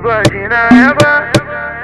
bigode na égua.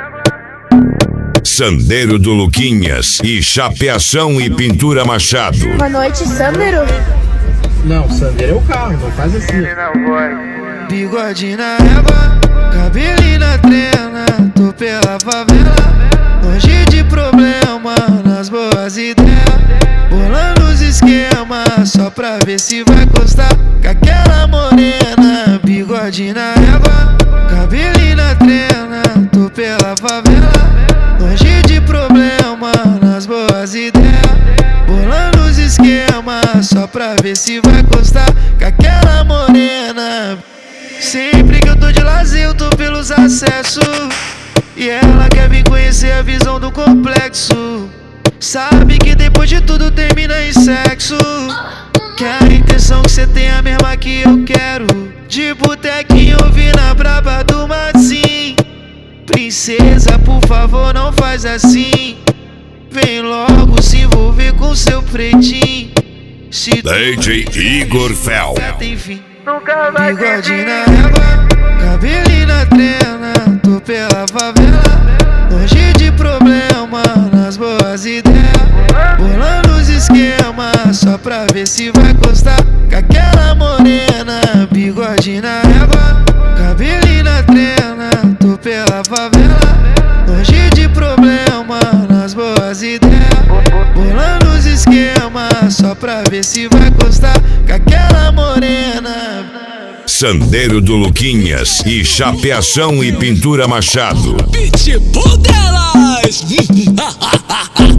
Sandeiro do Luquinhas e chapeação e pintura Machado. Boa noite, Sandero. Não, Sandeiro é o carro, não faz assim. Ele não vai. Bigode na égua, cabelinho na trena, tô pela favela, longe de problema, nas boas ideias, bolando os esquemas, só pra ver se vai gostar com aquela morena. Bigode na égua, cabelinho na trena, tô pela favela, longe de problema, nas boas ideias, bolando os esquemas, só pra ver se vai gostar com aquela morena. Sempre que eu tô de lazer eu tô pelos acessos, e ela quer vir conhecer a visão do complexo. Sabe que depois de tudo termina em sexo, que a intenção que cê tem é a mesma que eu quero. De botequinho ouvir na braba do Matsim. Princesa, por favor, não faz assim. Vem logo se envolver com seu pretinho. Se DJ Igor Fel. tem fim. Nunca vai ter Bigode fim. na égua, cabelinho na trena, tô pela favela, longe de problema, nas boas ideias, bolando os esquemas, só pra ver se vai gostar com aquela morena. Bigode na égua, cabelinho na trena, tô pela favela, longe de problema, nas boas ideias, bolando os esquemas, só pra ver se vai gostar com aquela morena. Sandeiro do Luquinhas e chapeação e pintura Machado. Pitbull delas!